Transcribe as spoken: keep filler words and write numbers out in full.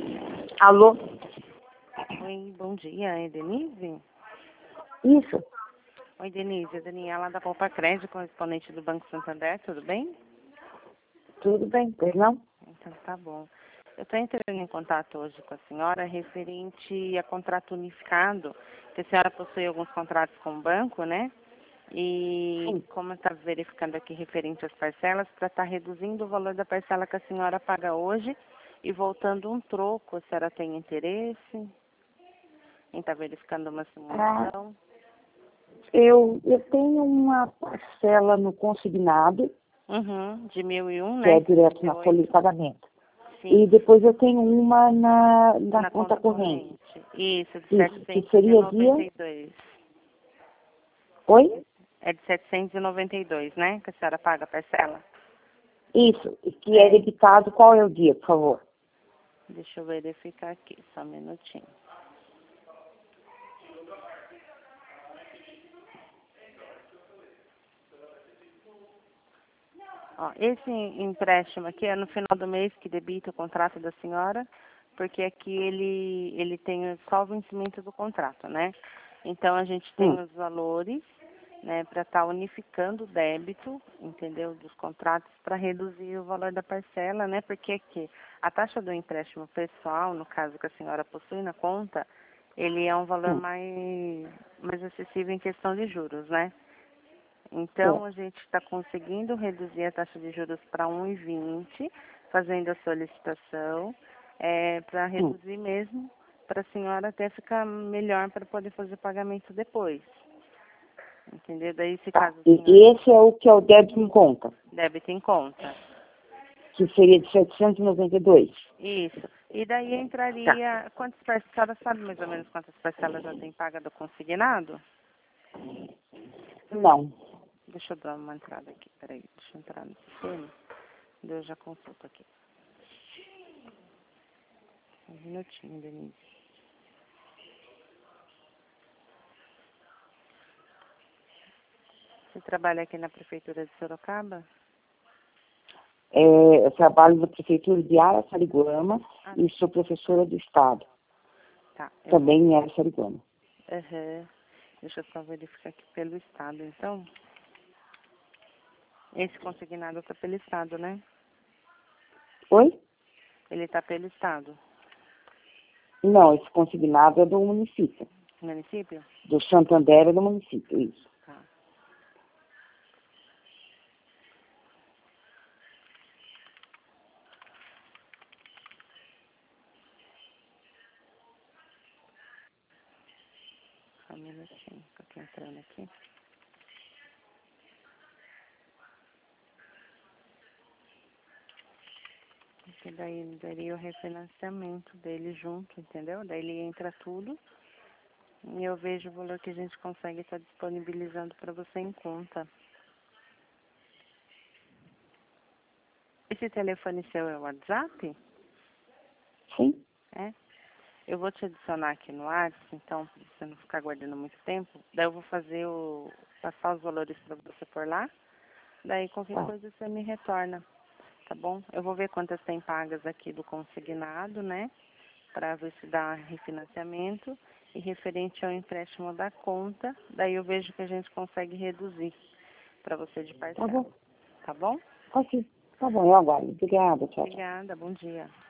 Alô? Oi, bom dia, é Denise? Isso, Oi, Denise, é Daniela da Poupa Crédito, correspondente do Banco Santander, tudo bem? tudo bem, pois não? Então tá bom. Eu estou entrando em contato hoje com a senhora referente a contrato unificado, que a senhora possui alguns contratos com o banco, né? E Sim. como está verificando aqui referente às parcelas, para estar reduzindo o valor da parcela que a senhora paga hoje e voltando um troco, a senhora tem interesse em estar verificando uma Ah, simulação? eu, eu tenho uma parcela no consignado, Uhum, de mil e um, que é né? direto na folha de trinta e oito. pagamento. E Sim, depois eu tenho uma na, na na conta conta corrente. corrente. Isso, de Isso, que setecentos e seria noventa dia... e dois. Oi? É de setecentos e noventa e dois, né? Que a senhora paga a parcela. Isso, que é É. debitado. Qual é o dia, por favor? Deixa eu verificar aqui, só um minutinho. Ó, esse empréstimo aqui é no final do mês que debita o contrato da senhora, porque aqui ele, ele tem só o vencimento do contrato, né? Então a gente tem Hum, os valores, né, para estar unificando o débito, entendeu, dos contratos para reduzir o valor da parcela, né? Porque aqui a taxa do empréstimo pessoal, no caso que a senhora possui na conta, ele é um valor hum, mais, mais acessível em questão de juros, né? Então, é. a gente está conseguindo reduzir a taxa de juros para um vírgula vinte, fazendo a solicitação, é, para Hum. reduzir mesmo, para a senhora até ficar melhor para poder fazer o pagamento depois. Entendeu? Daí, se Tá. caso a E senhora esse é o que é o débito em conta, débito em conta. que seria de setecentos e noventa e dois. Isso. E daí Tá. entraria, quantas parcelas, a senhora sabe mais ou menos quantas parcelas já tem paga do consignado? Não. Deixa eu dar uma entrada aqui, peraí, deixa eu entrar no sistema, daí eu já consulto aqui. Um minutinho, Denise. Você trabalha aqui na Prefeitura de Sorocaba? É, eu trabalho na Prefeitura de Araçariguama Ah, e sou professora do Estado, tá. Eu vou. também em Araçariguama. Aham. Deixa eu só verificar aqui pelo Estado, então. Esse consignado está pelo Estado, né? Oi? Ele está pelo Estado. Não, esse consignado é do município. Município? Do Santander é do município, isso. Tá. Só um minutinho, que eu tô entrando aqui. Porque daí daria o refinanciamento dele junto, entendeu? Daí ele entra tudo e eu vejo o valor que a gente consegue estar disponibilizando para você em conta. Esse telefone seu é o WhatsApp? Sim? É? Eu vou te adicionar aqui no WhatsApp, então, para você não ficar guardando muito tempo. Daí eu vou fazer o... passar os valores para você por lá. Daí qualquer Tá. coisa você me retorna, tá bom? Eu vou ver quantas tem pagas aqui do consignado, né? Para ver se dá refinanciamento. E referente ao empréstimo da conta, daí eu vejo que a gente consegue reduzir para você de Tá parcela, bom. tá bom? Ok. Tá bom, eu aguardo. Obrigada, tchau, tchau. Obrigada, bom dia.